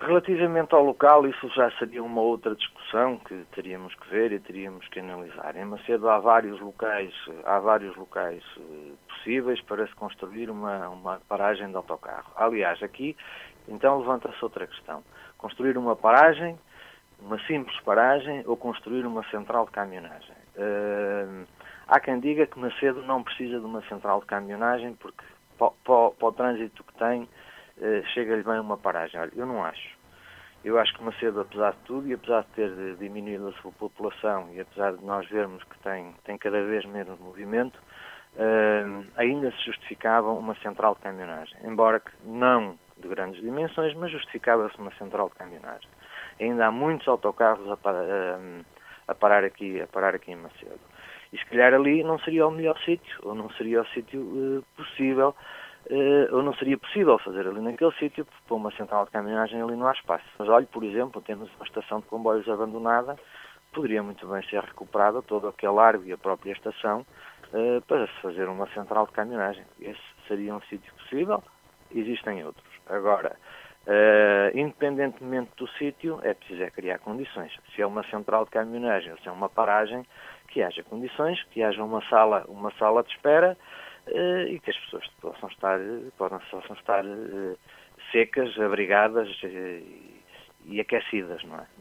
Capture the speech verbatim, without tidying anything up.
Relativamente ao local, isso já seria uma outra discussão que teríamos que ver e teríamos que analisar. Em Macedo há vários locais, há vários locais uh, possíveis para se construir uma, uma paragem de autocarro. Aliás, aqui, então, levanta-se outra questão. Construir uma paragem, uma simples paragem, ou construir uma central de caminhonagem. Uh, há quem diga que Macedo não precisa de uma central de caminhonagem porque para, para, para o trânsito que tem, Uh, chega-lhe bem uma paragem. Olha, eu não acho. Eu acho que Macedo, apesar de tudo, e apesar de ter diminuído a sua população, e apesar de nós vermos que tem, tem cada vez menos movimento, uh, ainda se justificava uma central de caminhonagem. Embora que não de grandes dimensões, mas justificava-se uma central de caminhonagem. Ainda há muitos autocarros a, para, uh, a, parar aqui, a parar aqui em Macedo. E se calhar ali não seria o melhor sítio, ou não seria o sítio uh, possível, Uh, ou não seria possível fazer ali naquele sítio, porque para uma central de caminhonagem ali não há espaço. Mas olhe, por exemplo, temos uma estação de comboios abandonada, poderia muito bem ser recuperada todo aquele largo e a própria estação uh, para se fazer uma central de caminhonagem. Esse seria um sítio possível, existem outros. Agora, uh, independentemente do sítio, é preciso é criar condições. Se é uma central de caminhonagem ou se é uma paragem, que haja condições, que haja uma sala, uma sala de espera, Uh, e que as pessoas possam estar, possam estar uh, secas, abrigadas uh, e aquecidas, não é?